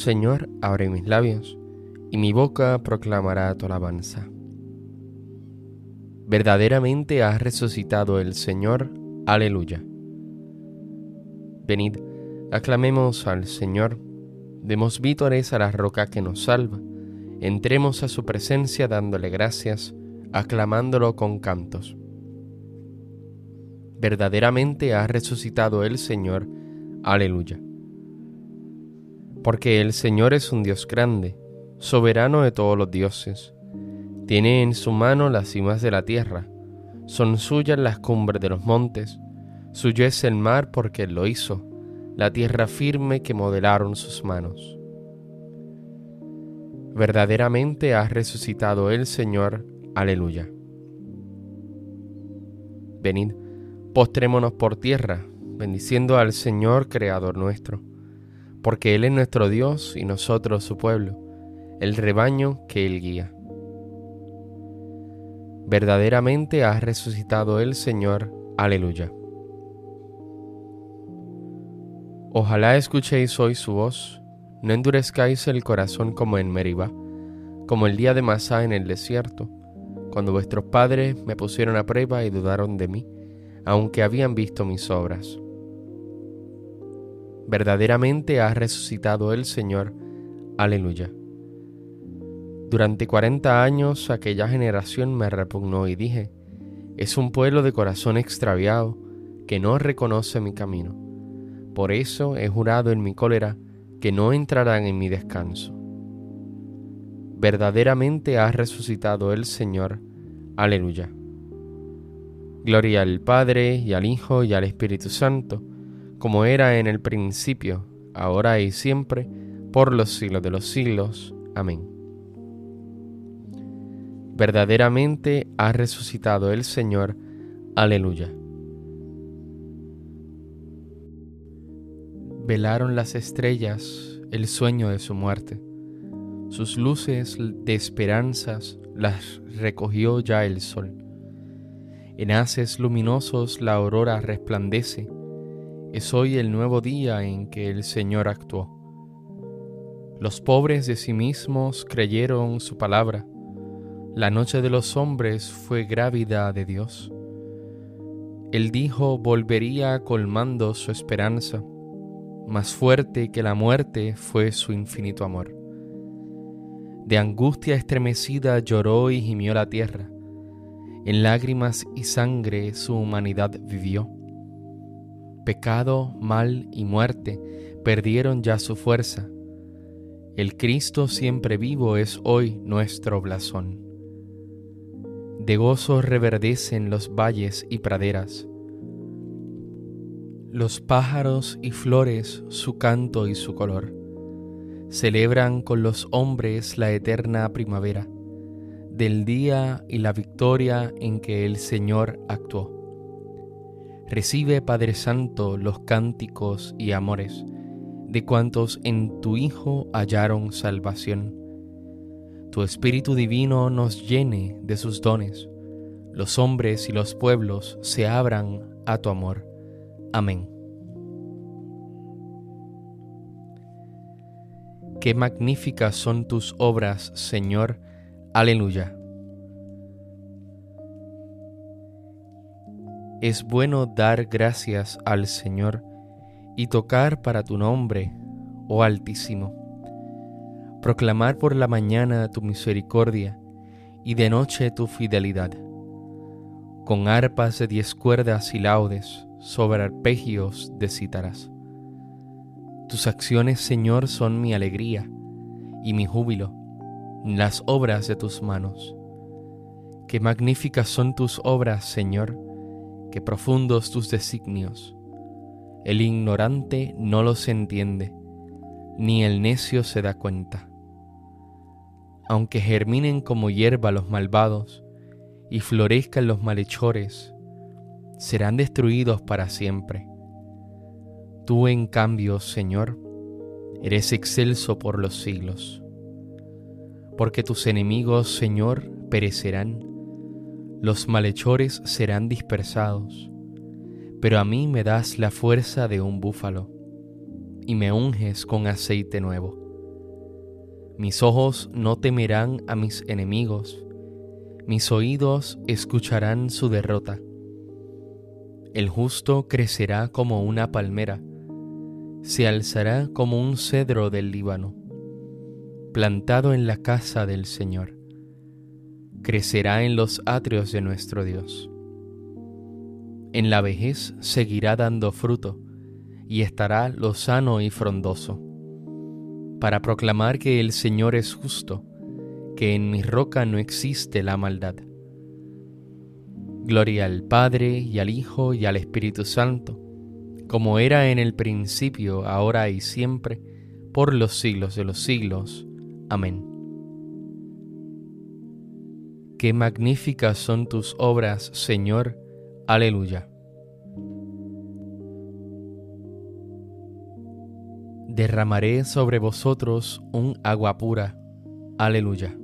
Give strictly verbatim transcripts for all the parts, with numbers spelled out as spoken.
Señor, abre mis labios, y mi boca proclamará tu alabanza. Verdaderamente ha resucitado el Señor. Aleluya. Venid, aclamemos al Señor, demos vítores a la roca que nos salva, entremos a su presencia dándole gracias, aclamándolo con cantos. Verdaderamente ha resucitado el Señor. Aleluya. Porque el Señor es un Dios grande, soberano de todos los dioses. Tiene en su mano las cimas de la tierra, son suyas las cumbres de los montes. Suyo es el mar porque Él lo hizo, la tierra firme que modelaron sus manos. Verdaderamente ha resucitado el Señor. Aleluya. Venid, postrémonos por tierra, bendiciendo al Señor, Creador nuestro, porque Él es nuestro Dios y nosotros su pueblo, el rebaño que Él guía. Verdaderamente ha resucitado el Señor. Aleluya. Ojalá escuchéis hoy su voz, no endurezcáis el corazón como en Meribá, como el día de Masá en el desierto, cuando vuestros padres me pusieron a prueba y dudaron de mí, aunque habían visto mis obras. Verdaderamente ha resucitado el Señor. Aleluya. Durante cuarenta años aquella generación me repugnó y dije, es un pueblo de corazón extraviado que no reconoce mi camino. Por eso he jurado en mi cólera que no entrarán en mi descanso. Verdaderamente ha resucitado el Señor. Aleluya. Gloria al Padre, y al Hijo, y al Espíritu Santo, como era en el principio, ahora y siempre, por los siglos de los siglos. Amén. Verdaderamente ha resucitado el Señor. Aleluya. Velaron las estrellas el sueño de su muerte. Sus luces de esperanzas las recogió ya el sol. En haces luminosos la aurora resplandece. Es hoy el nuevo día en que el Señor actuó. Los pobres de sí mismos creyeron su palabra. La noche de los hombres fue grávida de Dios. Él dijo volvería colmando su esperanza. Más fuerte que la muerte fue su infinito amor. De angustia estremecida lloró y gimió la tierra. En lágrimas y sangre su humanidad vivió. Pecado, mal y muerte perdieron ya su fuerza. El Cristo siempre vivo es hoy nuestro blasón. De gozo reverdecen los valles y praderas. Los pájaros y flores su canto y su color. Celebran con los hombres la eterna primavera del día y la victoria en que el Señor actuó. Recibe, Padre Santo, los cánticos y amores de cuantos en tu Hijo hallaron salvación. Tu Espíritu Divino nos llene de sus dones, los hombres y los pueblos se abran a tu amor. Amén. Qué magníficas son tus obras, Señor. Aleluya. Es bueno dar gracias al Señor y tocar para tu nombre, oh Altísimo. Proclamar por la mañana tu misericordia y de noche tu fidelidad. Con arpas de diez cuerdas y laudes, sobre arpegios de cítaras. Tus acciones, Señor, son mi alegría y mi júbilo, las obras de tus manos. Qué magníficas son tus obras, Señor, qué profundos tus designios. El ignorante no los entiende, ni el necio se da cuenta. Aunque germinen como hierba los malvados y florezcan los malhechores, serán destruidos para siempre. Tú, en cambio, Señor, eres excelso por los siglos. Porque tus enemigos, Señor, perecerán, los malhechores serán dispersados, pero a mí me das la fuerza de un búfalo, y me unges con aceite nuevo. Mis ojos no temerán a mis enemigos, mis oídos escucharán su derrota. El justo crecerá como una palmera, se alzará como un cedro del Líbano, plantado en la casa del Señor. Crecerá en los atrios de nuestro Dios. En la vejez seguirá dando fruto y estará lozano y frondoso, para proclamar que el Señor es justo, que en mi roca no existe la maldad. Gloria al Padre, y al Hijo, y al Espíritu Santo, como era en el principio, ahora y siempre, por los siglos de los siglos. Amén. Qué magníficas son tus obras, Señor. Aleluya. Derramaré sobre vosotros un agua pura. Aleluya.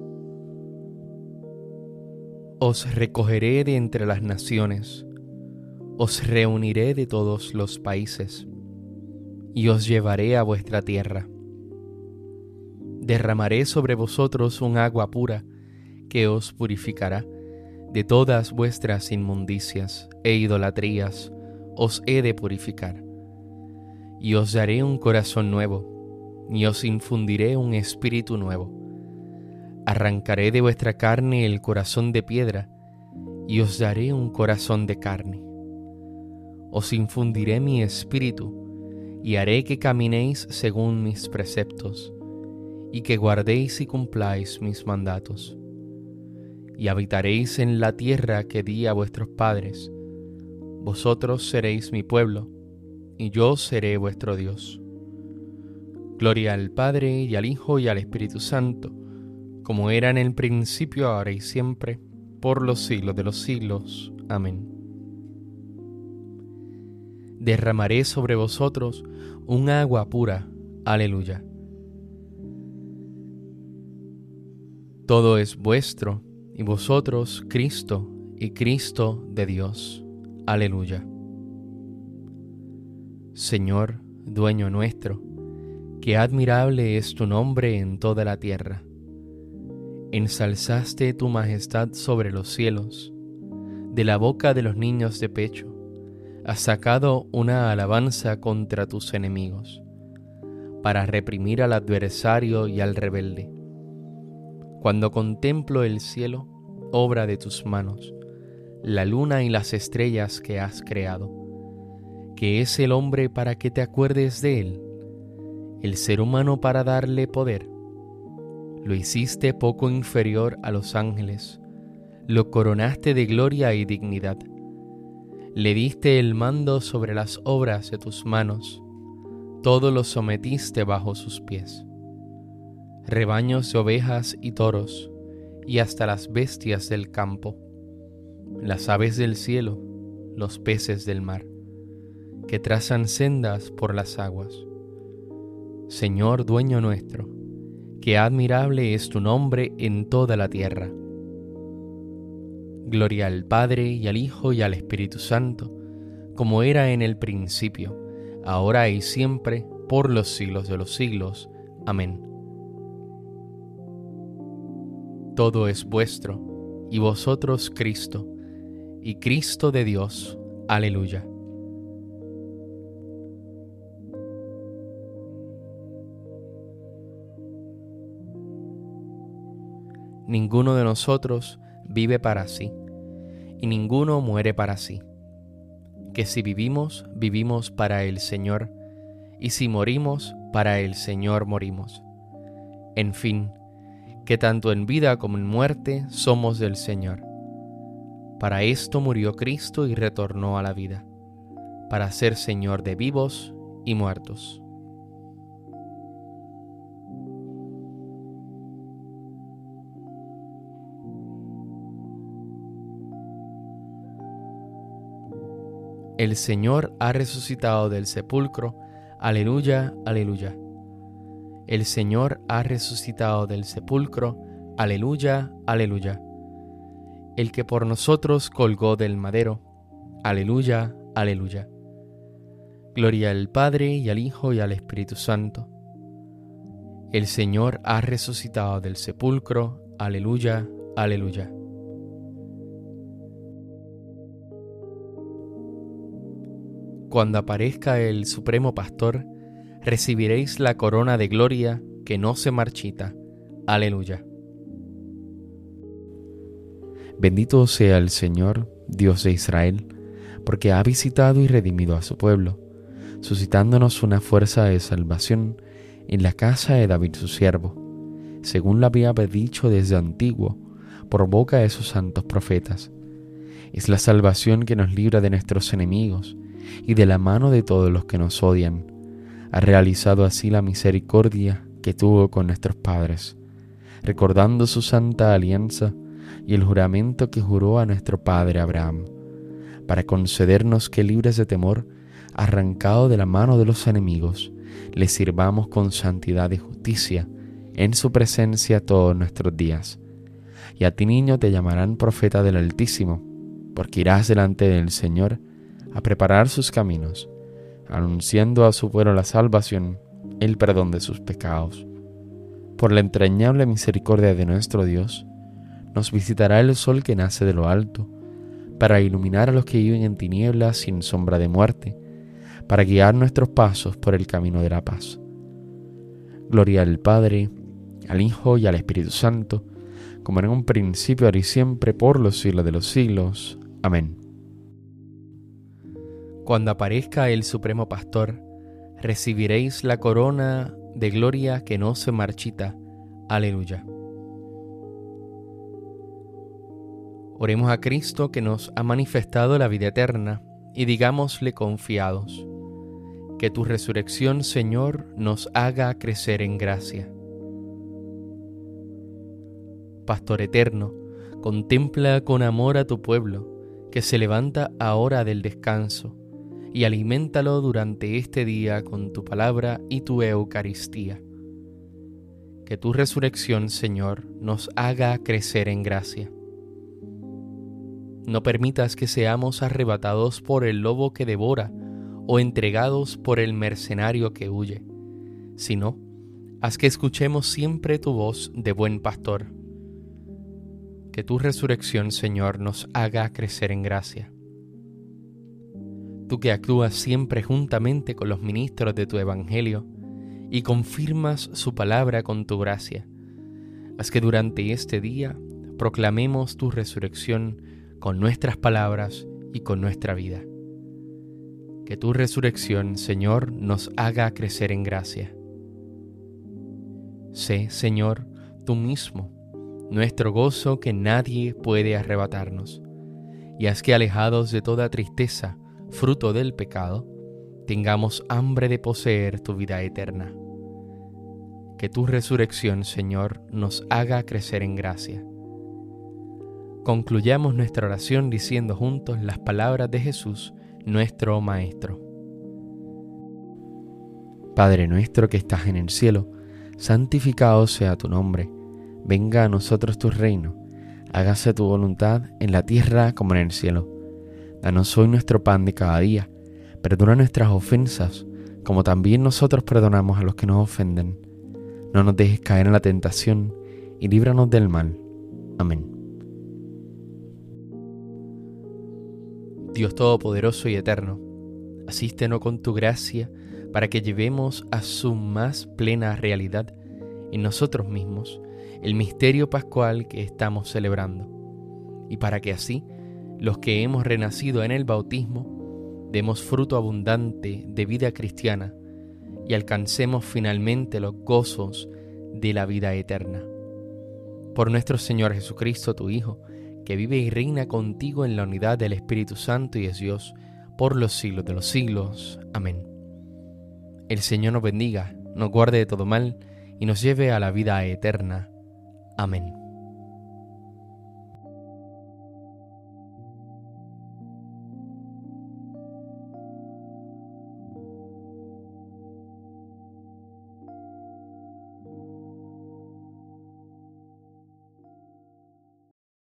Os recogeré de entre las naciones, os reuniré de todos los países, y os llevaré a vuestra tierra. Derramaré sobre vosotros un agua pura, que os purificará de todas vuestras inmundicias e idolatrías, os he de purificar. Y os daré un corazón nuevo, y os infundiré un espíritu nuevo. Arrancaré de vuestra carne el corazón de piedra, y os daré un corazón de carne. Os infundiré mi espíritu, y haré que caminéis según mis preceptos, y que guardéis y cumpláis mis mandatos. Y habitaréis en la tierra que di a vuestros padres. Vosotros seréis mi pueblo, y yo seré vuestro Dios. Gloria al Padre, y al Hijo, y al Espíritu Santo, como era en el principio, ahora y siempre, por los siglos de los siglos. Amén. Derramaré sobre vosotros un agua pura. Aleluya. Todo es vuestro, y vosotros Cristo, y Cristo de Dios. Aleluya. Señor, dueño nuestro, qué admirable es tu nombre en toda la tierra. Ensalzaste tu majestad sobre los cielos. De la boca de los niños de pecho has sacado una alabanza contra tus enemigos, para reprimir al adversario y al rebelde. Cuando contemplo el cielo, obra de tus manos, la luna y las estrellas que has creado, ¿qué es el hombre para que te acuerdes de él? El ser humano para darle poder. Lo hiciste poco inferior a los ángeles, lo coronaste de gloria y dignidad. Le diste el mando sobre las obras de tus manos, todo lo sometiste bajo sus pies. Rebaños de ovejas y toros, y hasta las bestias del campo, las aves del cielo, los peces del mar, que trazan sendas por las aguas. Señor dueño nuestro, qué admirable es tu nombre en toda la tierra. Gloria al Padre, y al Hijo, y al Espíritu Santo, como era en el principio, ahora y siempre, por los siglos de los siglos. Amén. Todo es vuestro, y vosotros Cristo, y Cristo de Dios. Aleluya. Ninguno de nosotros vive para sí, y ninguno muere para sí. Que si vivimos, vivimos para el Señor, y si morimos, para el Señor morimos. En fin, que tanto en vida como en muerte somos del Señor. Para esto murió Cristo y retornó a la vida, para ser Señor de vivos y muertos. El Señor ha resucitado del sepulcro. Aleluya, aleluya. El Señor ha resucitado del sepulcro. Aleluya, aleluya. El que por nosotros colgó del madero. Aleluya, aleluya. Gloria al Padre, y al Hijo, y al Espíritu Santo. El Señor ha resucitado del sepulcro. Aleluya, aleluya. Cuando aparezca el Supremo Pastor, recibiréis la corona de gloria que no se marchita. Aleluya. Bendito sea el Señor, Dios de Israel, porque ha visitado y redimido a su pueblo, suscitándonos una fuerza de salvación en la casa de David su siervo, según lo había dicho desde antiguo, por boca de sus santos profetas. Es la salvación que nos libra de nuestros enemigos y de la mano de todos los que nos odian. Ha realizado así la misericordia que tuvo con nuestros padres, recordando su santa alianza y el juramento que juró a nuestro padre Abraham, para concedernos que, libres de temor, arrancado de la mano de los enemigos, le sirvamos con santidad y justicia en su presencia todos nuestros días. Y a ti, niño, te llamarán profeta del Altísimo, porque irás delante del Señor a preparar sus caminos, anunciando a su pueblo la salvación, el perdón de sus pecados. Por la entrañable misericordia de nuestro Dios, nos visitará el sol que nace de lo alto, para iluminar a los que viven en tinieblas sin sombra de muerte, para guiar nuestros pasos por el camino de la paz. Gloria al Padre, al Hijo y al Espíritu Santo, como en un principio, ahora y siempre, por los siglos de los siglos. Amén. Cuando aparezca el Supremo Pastor, recibiréis la corona de gloria que no se marchita. Aleluya. Oremos a Cristo que nos ha manifestado la vida eterna y digámosle confiados: que tu resurrección, Señor, nos haga crecer en gracia. Pastor eterno, contempla con amor a tu pueblo, que se levanta ahora del descanso, y aliméntalo durante este día con tu palabra y tu Eucaristía. Que tu resurrección, Señor, nos haga crecer en gracia. No permitas que seamos arrebatados por el lobo que devora o entregados por el mercenario que huye, sino haz que escuchemos siempre tu voz de buen pastor. Que tu resurrección, Señor, nos haga crecer en gracia. Tú que actúas siempre juntamente con los ministros de tu Evangelio y confirmas su palabra con tu gracia, haz que durante este día proclamemos tu resurrección con nuestras palabras y con nuestra vida. Que tu resurrección, Señor, nos haga crecer en gracia. Sé, Señor, tú mismo, nuestro gozo que nadie puede arrebatarnos, y haz que, alejados de toda tristeza, fruto del pecado, tengamos hambre de poseer tu vida eterna. Que tu resurrección, Señor, nos haga crecer en gracia. Concluyamos nuestra oración diciendo juntos las palabras de Jesús, nuestro Maestro. Padre nuestro que estás en el cielo, santificado sea tu nombre. Venga a nosotros tu reino. Hágase tu voluntad en la tierra como en el cielo. Danos hoy nuestro pan de cada día. Perdona nuestras ofensas, como también nosotros perdonamos a los que nos ofenden. No nos dejes caer en la tentación y líbranos del mal. Amén. Dios Todopoderoso y Eterno, asístenos con tu gracia para que llevemos a su más plena realidad en nosotros mismos el misterio pascual que estamos celebrando, y para que así los que hemos renacido en el bautismo demos fruto abundante de vida cristiana y alcancemos finalmente los gozos de la vida eterna. Por nuestro Señor Jesucristo, tu Hijo, que vive y reina contigo en la unidad del Espíritu Santo y es Dios, por los siglos de los siglos. Amén. El Señor nos bendiga, nos guarde de todo mal y nos lleve a la vida eterna. Amén.